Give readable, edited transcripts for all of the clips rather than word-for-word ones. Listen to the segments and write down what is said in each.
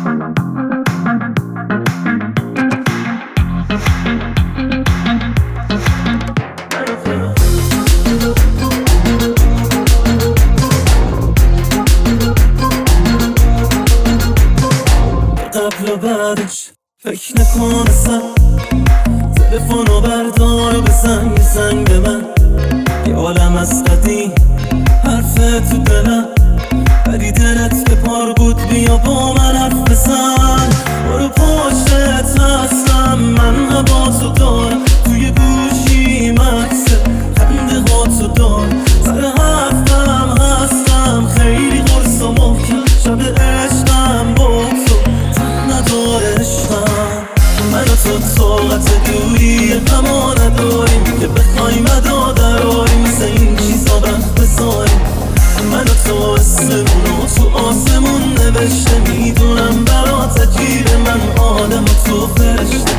قبل و بعدش فکر نکن اصلا، تلفنو بردار و بزن یه زنگ به من، یه عالم از قدیم حرفه تو دلم، ولی دلت که پار بود بیا با من حرف بزن. برو پشتت هستم، من هواتو دارم، توی گوشی مکسه خنده هاتو دارم، سر حرفم هستم خیلی قرص و محکم، شب عشقم با تو تن نداره عشقم. من و تو طاقت دوری اما نداریم که بخوایم ادا دراریم، مثل این چیزا وقت بذاریم. من و تو اسمونو تو آسمون نوشته، میدونم برات عجیبه من آدم و تو فرشته.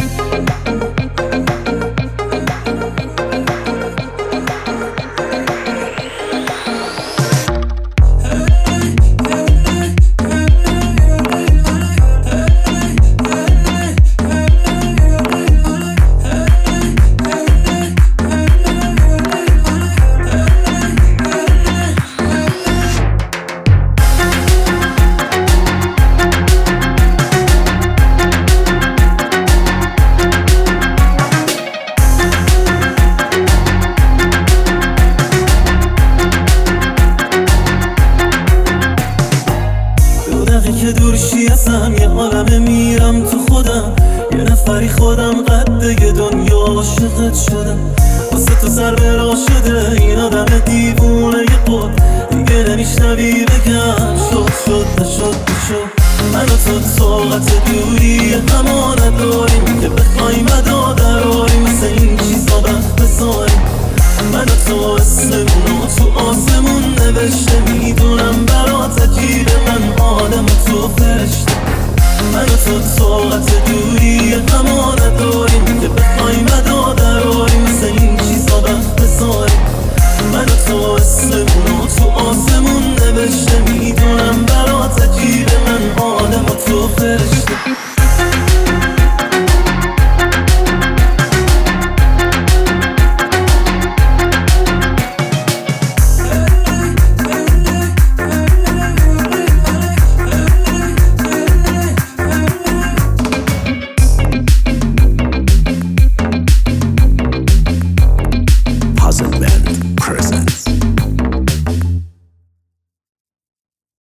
که دورشی ازم یه عالمه میرم تو خودم، یه نفری خودم قده دنیا عاشقت شدم، واسه تو سر برا شده این آدم دیوونه یه قد دیگه نمیشنوی بگم شد نشد بشد. من و تو طاقت دوری اما نداریم که بخوایم ادا دراریم، مثل این چیزا وقت بذاریم. من و تو اسمونو تو آسمون نوشته، میدونم برات عجیبه من آدم و تو فرشته. من و تو طاقت دوری اما نداریم که بخوایم ادا دراریم، مثل این چیزا وقت بذاریم. من و تو اسمونو تو آسمون نوشته، میدونم برات عجیبه من آدم و تو فرشته.